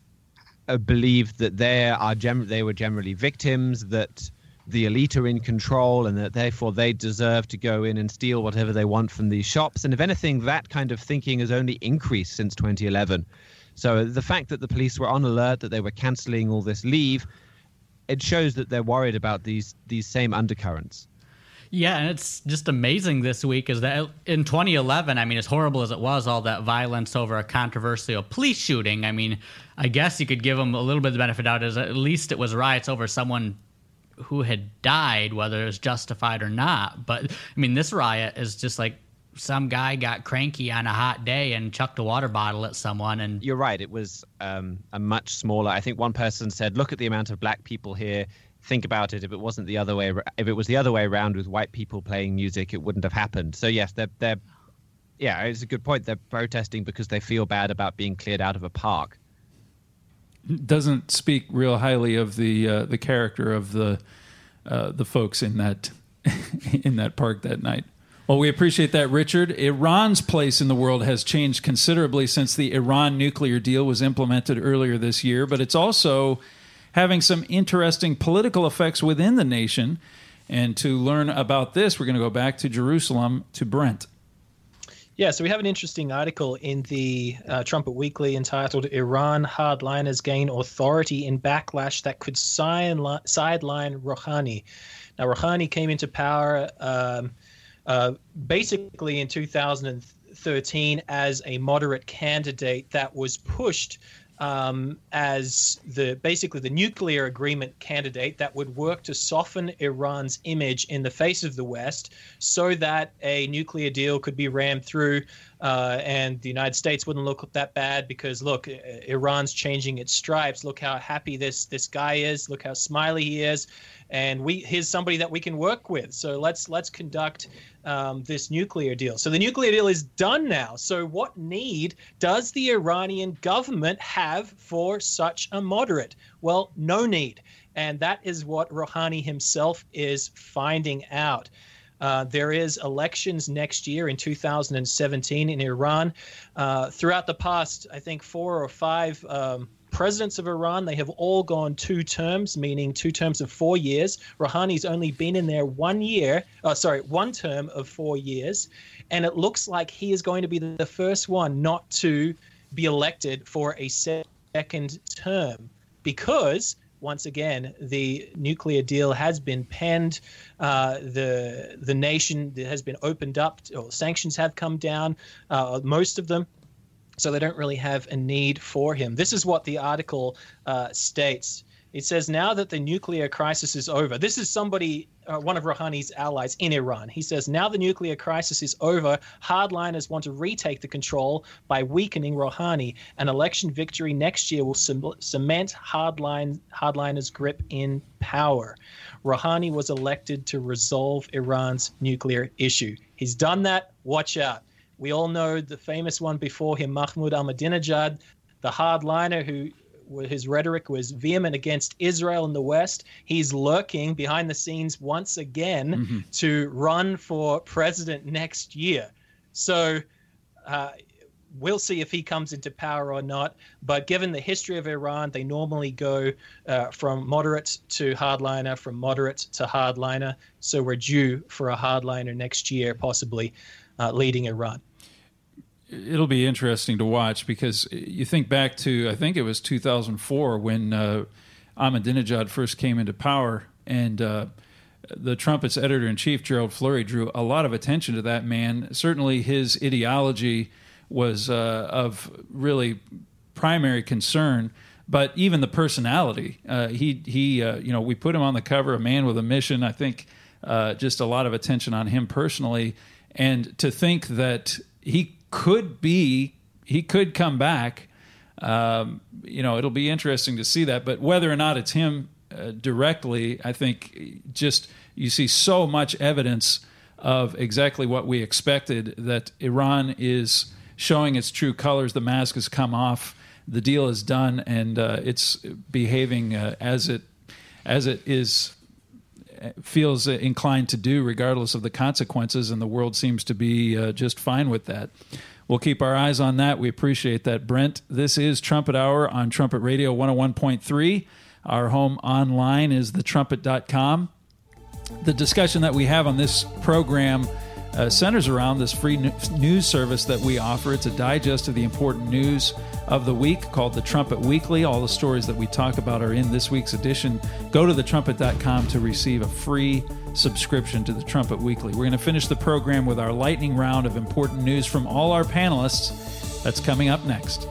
believed that they are gem- they were generally victims, that the elite are in control, and that therefore they deserve to go in and steal whatever they want from these shops. And if anything, that kind of thinking has only increased since twenty eleven. So the fact that the police were on alert, that they were cancelling all this leave, it shows that they're worried about these these same undercurrents. Yeah, and it's just amazing this week is that in twenty eleven, I mean, as horrible as it was, all that violence over a controversial police shooting, I mean, I guess you could give them a little bit of the benefit out as at least it was riots over someone who had died, whether it was justified or not. But, I mean, this riot is just like some guy got cranky on a hot day and chucked a water bottle at someone. And you're right. It was um, a much smaller. I think one person said, look at the amount of black people here. Think about it. If it wasn't the other way, if it was the other way around with white people playing music, it wouldn't have happened. So yes, they're they're yeah, it's a good point. They're protesting because they feel bad about being cleared out of a park. Doesn't speak real highly of the uh, the character of the uh, the folks in that in that park that night. Well, we appreciate that, Richard. Iran's place in the world has changed considerably since the Iran nuclear deal was implemented earlier this year, but it's also having some interesting political effects within the nation. And to learn about this, we're going to go back to Jerusalem to Brent. Yeah, so we have an interesting article in the uh, Trumpet Weekly entitled Iran Hardliners Gain Authority in Backlash That Could Sideline Rouhani. Now, Rouhani came into power um, uh, basically in two thousand thirteen as a moderate candidate that was pushed Um, as the basically the nuclear agreement candidate that would work to soften Iran's image in the face of the West so that a nuclear deal could be rammed through Uh, and the United States wouldn't look that bad because, look, Iran's changing its stripes. Look how happy this this guy is. Look how smiley he is. And we here's somebody that we can work with. So let's let's conduct um, this nuclear deal. So the nuclear deal is done now. So what need does the Iranian government have for such a moderate? Well, no need. And that is what Rouhani himself is finding out. Uh, there is elections next year in two thousand seventeen in Iran. Uh, throughout the past, I think four or five um, presidents of Iran, they have all gone two terms, meaning two terms of four years. Rouhani's only been in there one year, uh, sorry, one term of four years. And it looks like he is going to be the first one not to be elected for a second term because, once again, the nuclear deal has been penned. Uh, the the nation has been opened up, or sanctions have come down, uh, most of them. So they don't really have a need for him. This is what the article uh, states. It says, now that the nuclear crisis is over, this is somebody, uh, one of Rouhani's allies in Iran. He says, now the nuclear crisis is over, hardliners want to retake the control by weakening Rouhani. An election victory next year will cement hardline, hardliners' grip in power. Rouhani was elected to resolve Iran's nuclear issue. He's done that. Watch out. We all know the famous one before him, Mahmoud Ahmadinejad, the hardliner who his rhetoric was vehement against Israel in the West. He's lurking behind the scenes once again mm-hmm. to run for president next year. So uh, we'll see if he comes into power or not. But given the history of Iran, they normally go uh, from moderate to hardliner, from moderate to hardliner. So we're due for a hardliner next year, possibly uh, leading Iran. It'll be interesting to watch because you think back to, I think it was two thousand four when uh, Ahmadinejad first came into power, and uh, the Trumpet's editor-in-chief, Gerald Fleury, drew a lot of attention to that man. Certainly his ideology was uh, of really primary concern, but even the personality. Uh, he, he, uh, you know, we put him on the cover, a man with a mission. I think uh, just a lot of attention on him personally. And to think that he could be, he could come back. Um, you know, it'll be interesting to see that. But whether or not it's him uh, directly, I think just you see so much evidence of exactly what we expected, that Iran is showing its true colors. The mask has come off. The deal is done, and uh, it's behaving uh, as it as it is feels inclined to do, regardless of the consequences, and the world seems to be uh, just fine with that. We'll keep our eyes on that. We appreciate that, Brent. This is Trumpet Hour on Trumpet Radio one oh one point three. Our home online is the trumpet dot com. The discussion that we have on this program uh, centers around this free news service that we offer. It's a digest of the important news of the week called the Trumpet Weekly. All the stories that we talk about are in this week's edition. Go to the trumpet dot com to receive a free subscription to the Trumpet Weekly. We're going to finish the program with our lightning round of important news from all our panelists. That's coming up next.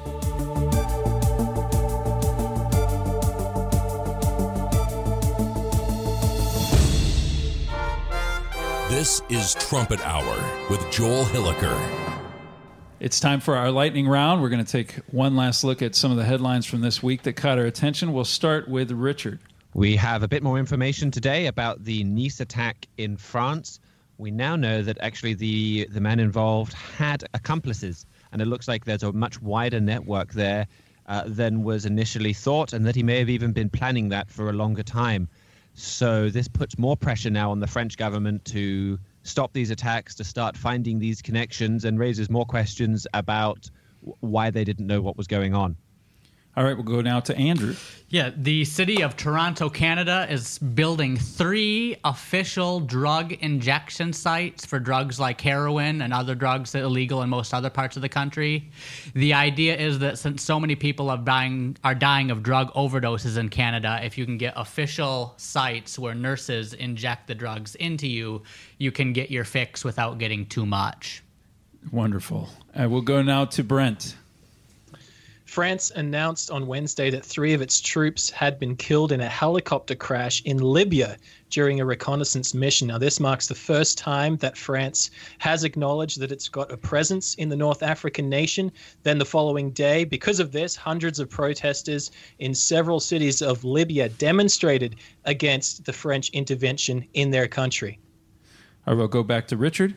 This is Trumpet Hour with Joel Hilliker. It's time for our lightning round. We're going to take one last look at some of the headlines from this week that caught our attention. We'll start with Richard. We have a bit more information today about the Nice attack in France. We now know that actually the, the man involved had accomplices, and it looks like there's a much wider network there uh, than was initially thought, and that he may have even been planning that for a longer time. So this puts more pressure now on the French government to stop these attacks, to start finding these connections, and raises more questions about why they didn't know what was going on. All right, we'll go now to Andrew. Yeah, the city of Toronto, Canada is building three official drug injection sites for drugs like heroin and other drugs that are illegal in most other parts of the country. The idea is that since so many people are dying, are dying of drug overdoses in Canada, if you can get official sites where nurses inject the drugs into you, you can get your fix without getting too much. Wonderful. Uh, we'll go now to Brent. France announced on Wednesday that three of its troops had been killed in a helicopter crash in Libya during a reconnaissance mission. Now, this marks the first time that France has acknowledged that it's got a presence in the North African nation. Then the following day, because of this, hundreds of protesters in several cities of Libya demonstrated against the French intervention in their country. I will go back to Richard.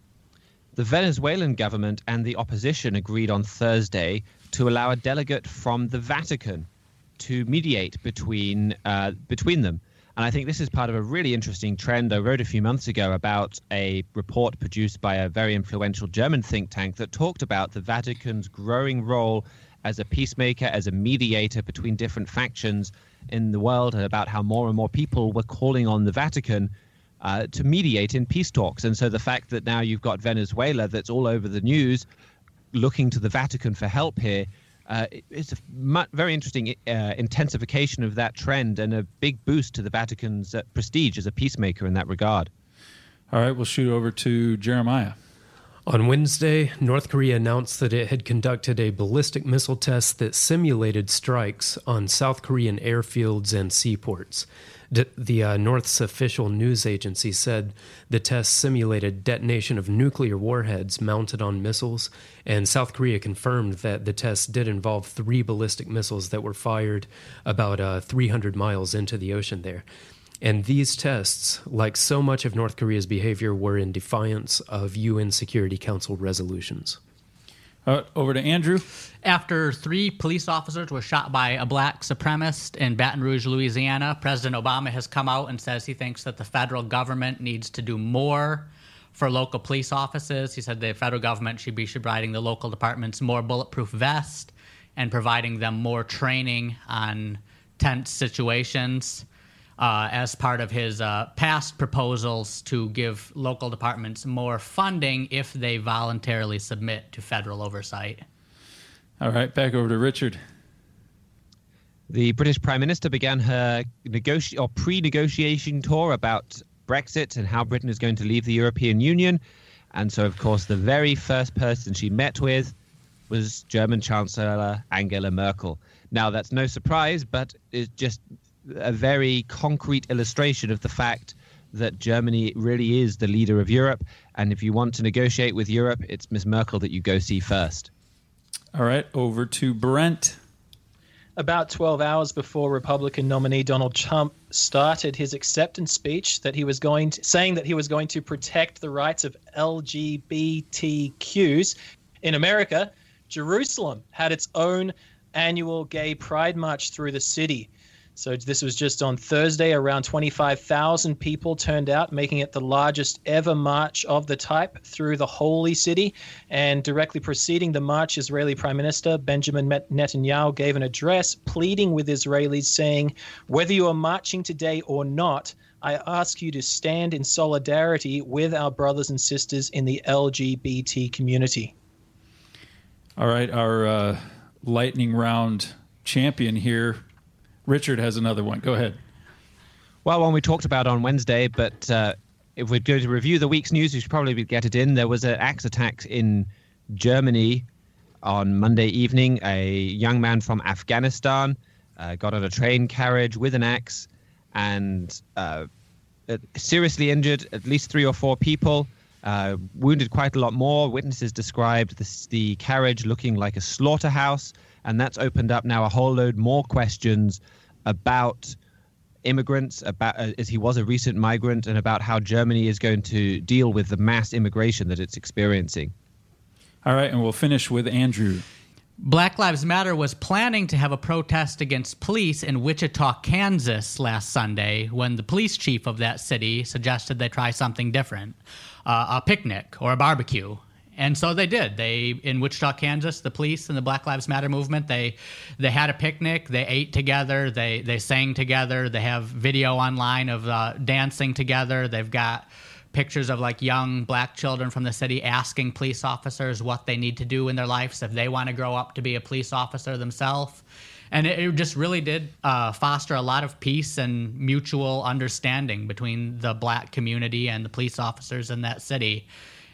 The Venezuelan government and the opposition agreed on Thursday to allow a delegate from the Vatican to mediate between uh, between them. And I think this is part of a really interesting trend. I wrote a few months ago about a report produced by a very influential German think tank that talked about the Vatican's growing role as a peacemaker, as a mediator between different factions in the world, and about how more and more people were calling on the Vatican Uh, to mediate in peace talks. And so the fact that now you've got Venezuela that's all over the news looking to the Vatican for help here, uh, it's a mu- very interesting uh, intensification of that trend and a big boost to the Vatican's uh, prestige as a peacemaker in that regard. All right, we'll shoot over to Jeremiah. On Wednesday, North Korea announced that it had conducted a ballistic missile test that simulated strikes on South Korean airfields and seaports. D- the uh, North's official news agency said the test simulated detonation of nuclear warheads mounted on missiles, and South Korea confirmed that the test did involve three ballistic missiles that were fired about uh, three hundred miles into the ocean there. And these tests, like so much of North Korea's behavior, were in defiance of U N Security Council resolutions. Uh, over to Andrew. After three police officers were shot by a black supremacist in Baton Rouge, Louisiana, President Obama has come out and says he thinks that the federal government needs to do more for local police offices. He said the federal government should be providing the local departments more bulletproof vests and providing them more training on tense situations. Uh, as part of his uh, past proposals to give local departments more funding if they voluntarily submit to federal oversight. All right, back over to Richard. The British Prime Minister began her negoti- or pre-negotiation tour about Brexit and how Britain is going to leave the European Union. And so, of course, the very first person she met with was German Chancellor Angela Merkel. Now, that's no surprise, but it's just a very concrete illustration of the fact that Germany really is the leader of Europe. And if you want to negotiate with Europe, it's Miss Merkel that you go see first. All right, over to Brent. About twelve hours before Republican nominee Donald Trump started his acceptance speech that he was going to, saying that he was going to protect the rights of L G B T Qs in America, Jerusalem had its own annual gay pride march through the city. So this was just on Thursday. Around twenty-five thousand people turned out, making it the largest ever march of the type through the Holy City. And directly preceding the march, Israeli Prime Minister Benjamin Netanyahu gave an address pleading with Israelis, saying, "Whether you are marching today or not, I ask you to stand in solidarity with our brothers and sisters in the L G B T community." All right, our uh, lightning round champion here, Richard, has another one. Go ahead. Well, one we talked about on Wednesday, but uh, if we're going to review the week's news, we should probably get it in. There was an axe attack in Germany on Monday evening. A young man from Afghanistan uh, got on a train carriage with an axe and uh, seriously injured at least three or four people, uh, wounded quite a lot more. Witnesses described this, the carriage looking like a slaughterhouse, and that's opened up now a whole load more questions about immigrants, about uh, as he was a recent migrant, and about how Germany is going to deal with the mass immigration that it's experiencing. All right, and we'll finish with Andrew. Black Lives Matter was planning to have a protest against police in Wichita, Kansas last Sunday when the police chief of that city suggested they try something different, uh, a picnic or a barbecue. And so they did. They in Wichita, Kansas, the police and the Black Lives Matter movement, they they had a picnic. They ate together. They they sang together. They have video online of uh, dancing together. They've got pictures of like young black children from the city asking police officers what they need to do in their lives if they want to grow up to be a police officer themselves. And it, it just really did uh, foster a lot of peace and mutual understanding between the black community and the police officers in that city.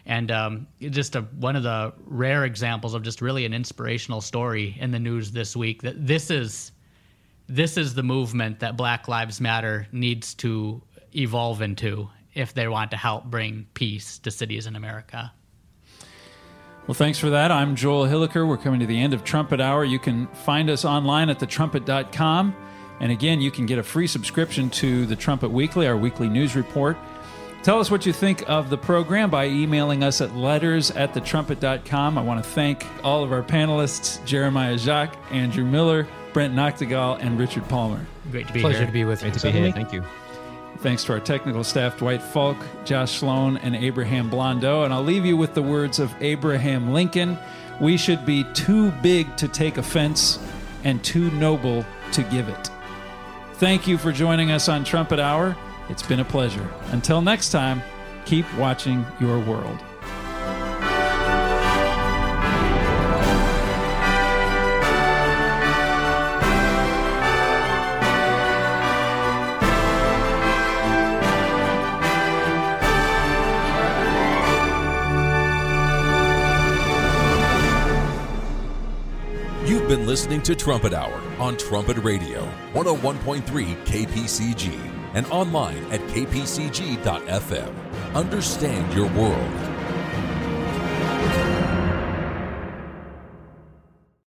And um, just a, one of the rare examples of just really an inspirational story in the news this week. That this is this is the movement that Black Lives Matter needs to evolve into if they want to help bring peace to cities in America. Well, thanks for that. I'm Joel Hilliker. We're coming to the end of Trumpet Hour. You can find us online at the trumpet dot com. And again, you can get a free subscription to the Trumpet Weekly, our weekly news report. Tell us what you think of the program by emailing us at letters at the trumpet dot com. I want to thank all of our panelists, Jeremiah Jacques, Andrew Miller, Brent Noctegal, and Richard Palmer. Great to be Pleasure here. to be with you. Great to be here. Thank you. Thanks to our technical staff, Dwight Falk, Josh Sloan, and Abraham Blondeau. And I'll leave you with the words of Abraham Lincoln. We should be too big to take offense and too noble to give it. Thank you for joining us on Trumpet Hour. It's been a pleasure. Until next time, keep watching your world. You've been listening to Trumpet Hour on Trumpet Radio, one oh one point three K P C G, and online at k p c g dot f m. Understand your world.